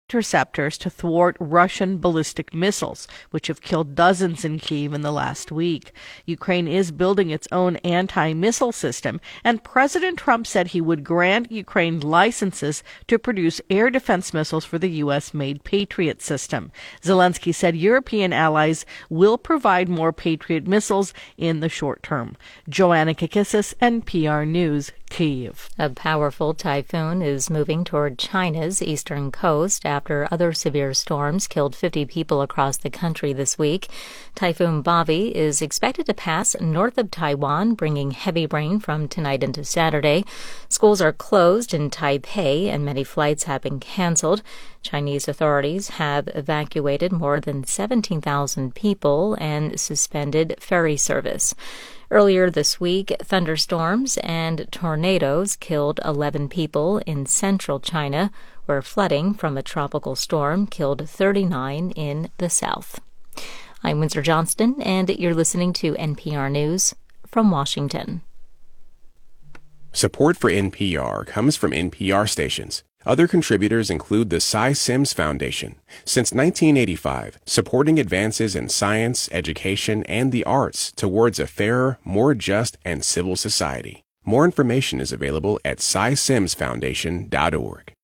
interceptors to thwart Russian ballistic missiles, which have killed dozens in Kyiv in the last week. Ukraine is building its own anti-missile system, and President Trump said he would grant Ukraine licenses to produce air defense missiles for the U.S.-made Patriot system. Zelensky said European allies will provide more Patriot missiles in the short term. Joanna Kakissis, NPR News, Kyiv. A powerful typhoon is moving toward China's eastern coast after other severe storms killed 50 people across the country this week. Typhoon Bavi is expected to pass north of Taiwan, bringing heavy rain from tonight into Saturday. Schools are closed in Taipei and many flights have been canceled. Chinese authorities have evacuated more than 17,000 people and suspended ferry service. Earlier this week, thunderstorms and tornadoes killed 11 people in central China, where flooding from a tropical storm killed 39 in the south. I'm Windsor Johnston, and you're listening to NPR News from Washington. Support for NPR comes from NPR stations. Other contributors include the Cy Sims Foundation. Since 1985, supporting advances in science, education, and the arts towards a fairer, more just, and civil society. More information is available at cysimsfoundation.org.